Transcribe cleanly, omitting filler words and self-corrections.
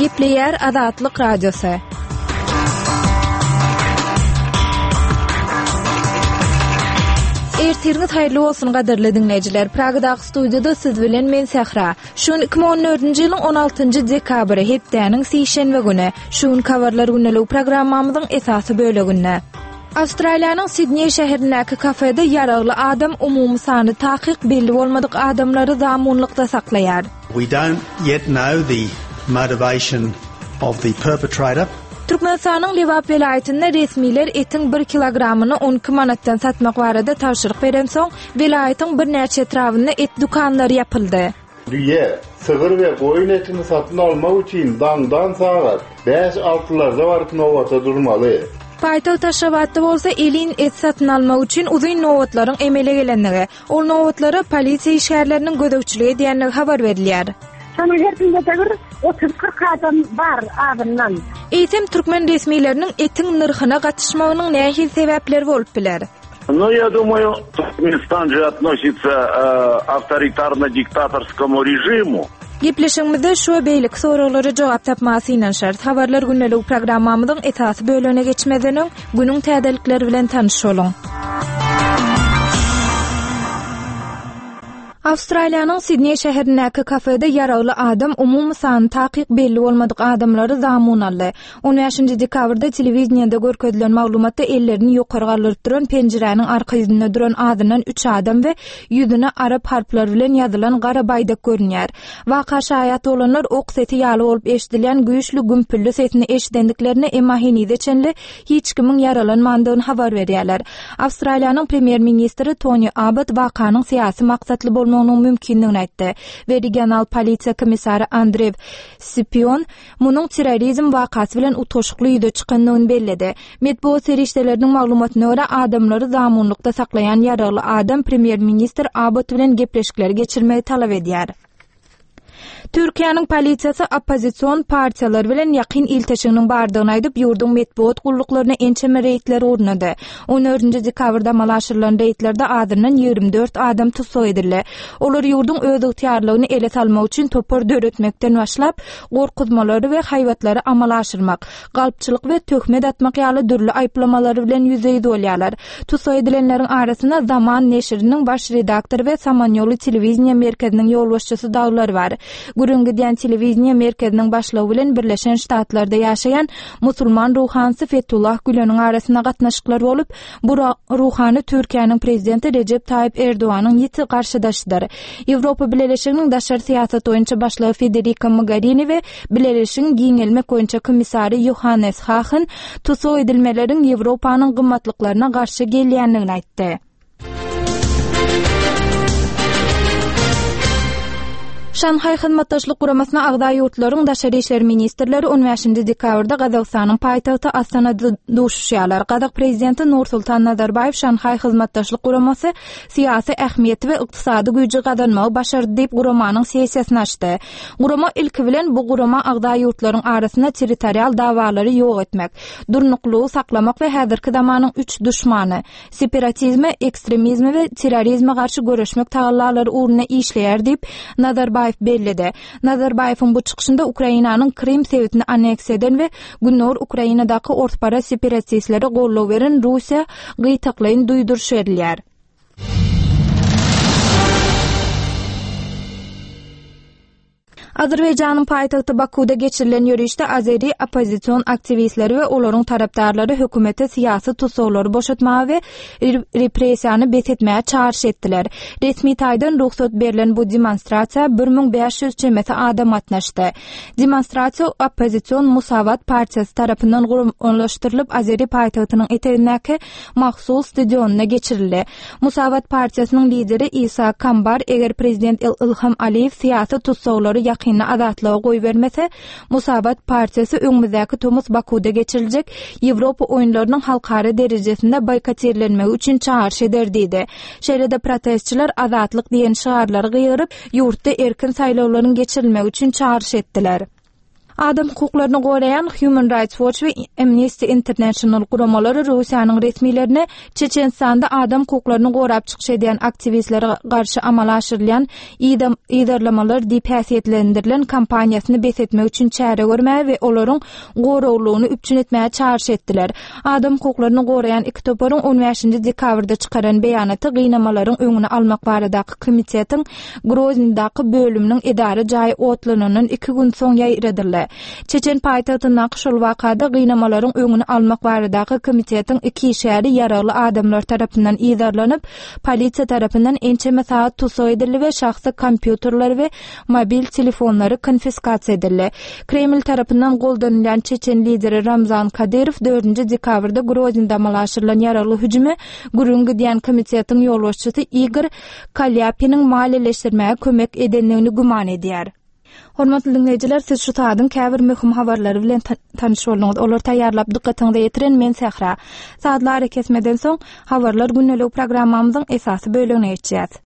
Gepleyer Azatlyk Radiosu. Ertiriniz hayırlı olsun gaderli dinleyiciler. Praga'daki stüdyoda siz bilen men Sahra. Şun 2014-nji ýylyň 16-njy dekabry hepdäniň sişenbe güni. Şun kawarlar günelük programmamyzyň esasy böleginde. Astraliýanyň Sydney şäherindäki kafede ýaragly adam umumy sany takyk belli bolmadyk adamlary zamanlykda saklaýar. We don't yet know the motivation of the perpetrator. Türkmenistanyň Lewap welaýetinde resmiler etiň 1 kilogramyny 12 manatdan satmak barada tawşyryk beren soň welaýetyň bir näçe etrawynda et dukanlary yapyldy. Diye sığır ve koyun etini satın almak için dağdan sağa 5-6'larda barıp novata durmalı. Paýtagy Taşrabatda bolsa elin et satyn almak üçin uzun nowatlaryň emele gelenligi, ol nowatlary polisiýa işgärleriniň gödökçiligi diýenligi habar berilýär. Şonu herkinde de 30-40 adam var adamdan. Eýtem türkmen resmileriniň etiň nyrhyna gatışmagynyň näçe sebäpleri bolup biler? Ну, я думаю, Туркменистан же относится авторитарно-диктаторскому режиму. Gepleşigimizde şu beýlik soraglary jogap tapmasy bilen şart. Habarlar günnelik programmamyzyň esasy bölüne geçmeden günüň täzelikleri bilen tanışalım. Astraliýanyň Sydney şäherindäki kafede ýaragly adam umumy sany takyk belli bolmadyk adamlary zamon aldy. 15-nji dekabrda telewiziýada görkezlen maglumatda ellerini ýokary galdyryp duran penjereniň arka ýüzünde duran adamdan 3 adam we ýüzüne arap harflary bilen ýazylan gara baýdak görünýär. Waka şahyat olanlar ok seti ýaly bolup eşdilýän güýçli gümpüllü sesini eşdendiklerini emahini deçenli hiç kimiň yaralanmadygyny habar berýärler. Astraliýanyň premier ministri Tony Abbott wakanyň syýasy maksatly bolmagyny mümkinligini aýtdy. We regional polisiýa komissary Andrew Spion munyň terrorizm wakasy bilen utoşukly ýüze çykandygyny bellidi. Medeniýet serişdeleriniň maglumatyna görä adamlary zamanlykda saklaýan ýaragly adam premier minister Abbott bilen gepleşikler geçirmeyi talap edýär. Türkiýanyň polisiýasy opposision partiýalar bilen ýakyn ilteşiginiň bardygyny aýdyp ýurdun medeniýet gulluklarına ençeme reýtler ornady. 14-nji dekabrda malaşyrylan reýtlerde adyrnan 24 adam tutsak edildi. Olar ýurdun öz ýarlygyny ele salmak üçin topar döretmekden başlap, gorkutmalary we haýwatlary amala aşyrmak, galpçylyk we töhmet atmak ýaly dürli aýplamalary bilen ýüzeýde bolýarlar. Tutsak edilenleriň arasynda Zaman neşriniň baş redaktory we Samanyolu telewiziýa merkeziniň ýolbaşçysy daglar bar. Gürüňki diýen telewiziýa merkeziniň başlygy bilen Birleşen Ştatlarda ýaşaýan musulman ruhansy Fethullah Güleniň arasynda gatnaşyklar bolup, bu ruhany Türkiýanyň prezidenti Recep Tayyip Erdoğanyň ýeti garşydaşdyr. Ýewropa Birleşiginiň daşary syýasat boýunça başlygy Federica Mogherini we Birleşigiň giňelmek boýunça komissary Johannes Hahn tutsak edilmeleriň Ýewropanyň gymmatlyklaryna garşy gelýänligini aýtdy. Şanhay Hyzmatdaşlyk Guramasyna Agda ýurtlaryň daşary işler ministrleri 15-nji dekabrda Gazagstanyň paýtagty Astanada duşuşýarlar. Gazak prezidenti Nursultan Nazarbayew Şanhay Hyzmatdaşlyk Guramasy syýasy ähmiýeti we ykdysady güýji gazanmagy başardy diýip guramanyň sessiýasyny açdy. Gurama ilki bilen bu gurama Agda ýurtlaryň arasynda territorial dawalary ýok etmek, durnuklugy saklamak we häzirki zamanyň 3 düşmany separatizme, ekstremizme we terrorizme garşy göreşmek tagallalary uğruna işleýär diýip Nazarbayew bellidi. Nazarbayewiň bu çykyşynda Ukrainanyň Krim sewitini anneks eden we Günnur Ukrainadaky ortpara separatistleri gollaw beren Russiýa gytaklaryny duýdurşýarlar. Azerbaýjanyň paýtagty Bakuda geçirilen ýörüşde Azeri opposision aktivistleri we olaryň tarapdarlary hökümete syýasy tutsaklary boşatmagy we repressiýany betetmäge çağrış etdiler. Resmi taýdan ruhsat berilen bu demonstrasiýa 1500 çemete adam atnaşdy. Demonstrasiýa opposision Musawat partiýasy tarapyndan gurulmaşdyrylyp Azeri paýtagtynyň etegindäki mahsus stadionuna geçirildi. Musawat partiýasynyň lideri İsa Kambar eger prezident İlham Aliyew syýasy tutsaklary ýakynda azatlyga goý bermese, Musawat partiýasy öňümüzdäki Tomus Bakuda geçiriljek Ýewropa oýunlarynyň halkara derejesinde boykot edilmegi üçin çağrış eder diýdi. Şeýlede protestçiler azatlyk diýen şiarlary gyýryp, ýurtda erkin saýlawlaryň geçirilmegi üçin çağrış etdiler. Adam hukuklaryny gorayan Human Rights Watch we Amnesty International guramalary Russiýanyň resmilerine Çeçenistanda adam hukuklaryny gorap çykyş edýän aktivistlere garşy amal aşyrylýan ýerlamalar diýip häsiýetlendirilen kampaniýasyny besetmek üçin çäre görmäge we olaryň gorawlugyny üpçün etmäge çağrış etdiler. Adam hukuklaryny gorayan iki toparyň 15-nji dekabrda çykaran beýanaty gynamalaryň öňüni almak baradaky komitetiň Groznydaky bölüminiň edara jaýy otlanynyň 2 gün soň ýaýradyldy. Çeçen paýtagtyna şol wakada gynamalaryň öňüni almak baradaky komitetiň 2 işäri ýaraly adamlar tarapyndan ýerlanyp, polisiýa tarapyndan ençeme saat tutsak edildi we şahsy kompýuterler we mobil telefonlary konfiskasiýa edildi. Kreml tarapyndan goldanylýan Çeçen lideri Ramzan Kadyrov 4-nji dekabrda Groznyda amal aşyrylan ýaraly hüjümi gürüngi diýen komitetiň ýolbaşçysy Igor Kalyapinin maliýeleşdirmäge kömek edenligini guman edýär. Hormatly dinleýijiler, siz şu taýdan käbir möhüm habarlary bilen tanyş bolduňyz. Olar taýýarlap dikkatiňizi ýetiren men Sehra. Saatlar kesmeden soň habarlar günnelik programmamyzyň esasy bölümine geçýär.